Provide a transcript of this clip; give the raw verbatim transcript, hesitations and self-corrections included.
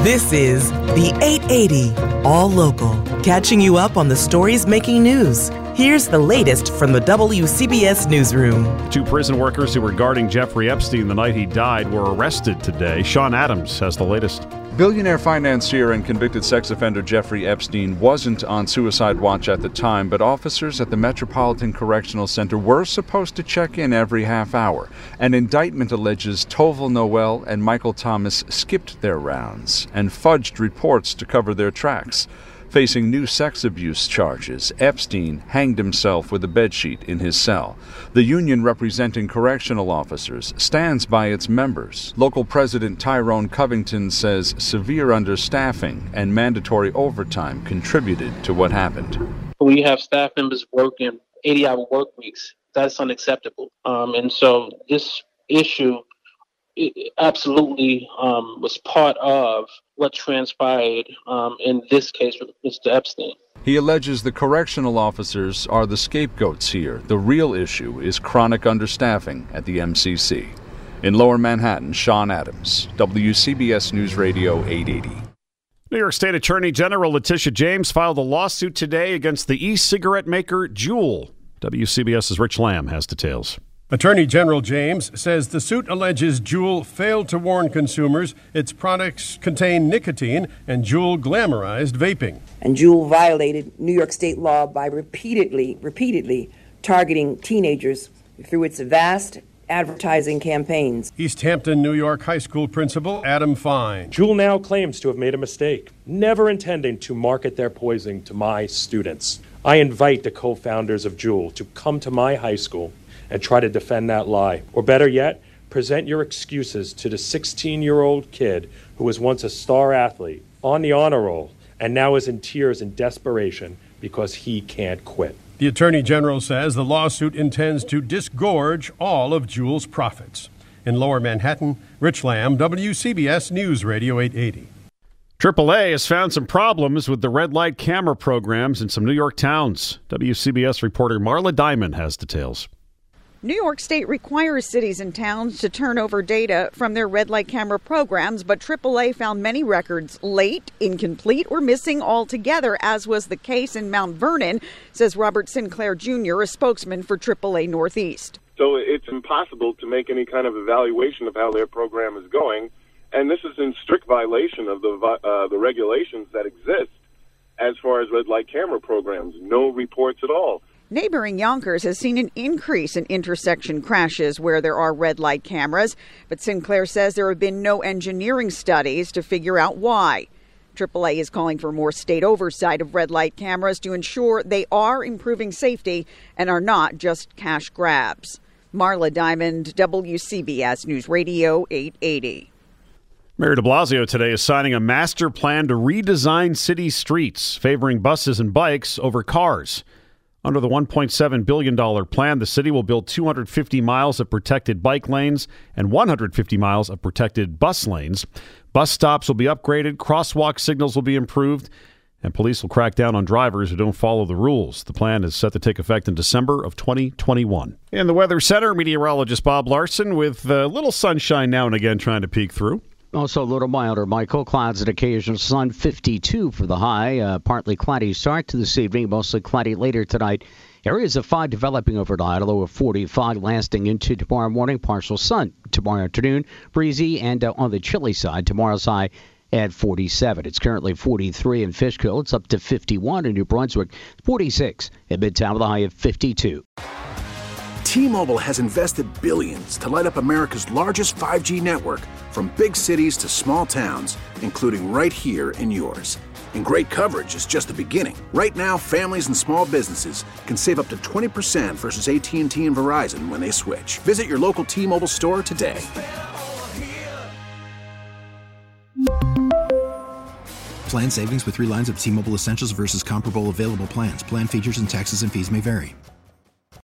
This is the eight eighty All Local, catching you up on the stories making news. Here's the latest from the W C B S newsroom. Two prison workers who were guarding Jeffrey Epstein the night he died were arrested today. Sean Adams has the latest. Billionaire financier and convicted sex offender Jeffrey Epstein wasn't on suicide watch at the time, but officers at the Metropolitan Correctional Center were supposed to check in every half hour. An indictment alleges Toval Noel and Michael Thomas skipped their rounds and fudged reports to cover their tracks. Facing new sex abuse charges, Epstein hanged himself with a bedsheet in his cell. The union representing correctional officers stands by its members. Local President Tyrone Covington says severe understaffing and mandatory overtime contributed to what happened. We have staff members working eighty-hour work weeks. That's unacceptable. Um, and so this issue it absolutely um, was part of what transpired um, in this case with Mister Epstein. He alleges the correctional officers are the scapegoats here. The real issue is chronic understaffing at the M C C. In Lower Manhattan, Sean Adams, W C B S News Radio eight eighty. New York State Attorney General Letitia James filed a lawsuit today against the e-cigarette maker Juul. WCBS's Rich Lamb has details. Attorney General James says the suit alleges Juul failed to warn consumers its products contain nicotine, and Juul glamorized vaping. And Juul violated New York state law by repeatedly, repeatedly targeting teenagers through its vast advertising campaigns. East Hampton, New York high school principal Adam Fine. Juul now claims to have made a mistake, never intending to market their poison to my students. I invite the co-founders of Juul to come to my high school and try to defend that lie. Or better yet, present your excuses to the sixteen-year-old kid who was once a star athlete, on the honor roll, and now is in tears in desperation because he can't quit. The Attorney General says the lawsuit intends to disgorge all of Juul's profits. In Lower Manhattan, Rich Lamb, W C B S News Radio eight eighty. triple A has found some problems with the red light camera programs in some New York towns. W C B S reporter Marla Diamond has details. New York State requires cities and towns to turn over data from their red light camera programs, but triple A found many records late, incomplete, or missing altogether, as was the case in Mount Vernon, says Robert Sinclair Junior, a spokesman for triple A Northeast. So it's impossible to make any kind of evaluation of how their program is going, and this is in strict violation of the uh, the regulations that exist as far as red light camera programs. No reports at all. Neighboring Yonkers has seen an increase in intersection crashes where there are red light cameras, but Sinclair says there have been no engineering studies to figure out why. triple A is calling for more state oversight of red light cameras to ensure they are improving safety and are not just cash grabs. Marla Diamond, W C B S News Radio eight eighty. Mayor de Blasio today is signing a master plan to redesign city streets, favoring buses and bikes over cars. Under the one point seven billion dollars plan, the city will build two hundred fifty miles of protected bike lanes and one hundred fifty miles of protected bus lanes. Bus stops will be upgraded, crosswalk signals will be improved, and police will crack down on drivers who don't follow the rules. The plan is set to take effect in December of twenty twenty-one. In the Weather Center, meteorologist Bob Larson with a little sunshine now and again trying to peek through. Also a little milder, Michael. Clouds and occasional sun, fifty-two for the high. Uh, partly cloudy start to this evening, mostly cloudy later tonight. Areas of fog developing overnight, a low of forty-five lasting into tomorrow morning. Partial sun tomorrow afternoon, breezy, and uh, on the chilly side, tomorrow's high at forty-seven. It's currently forty-three in Fishkill. It's up to fifty-one in New Brunswick, forty-six in Midtown with a high of fifty-two. T-Mobile has invested billions to light up America's largest five G network, from big cities to small towns, including right here in yours. And great coverage is just the beginning. Right now, families and small businesses can save up to twenty percent versus A T and T and Verizon when they switch. Visit your local T-Mobile store today. Plan savings with three lines of T-Mobile Essentials versus comparable available plans. Plan features and taxes and fees may vary.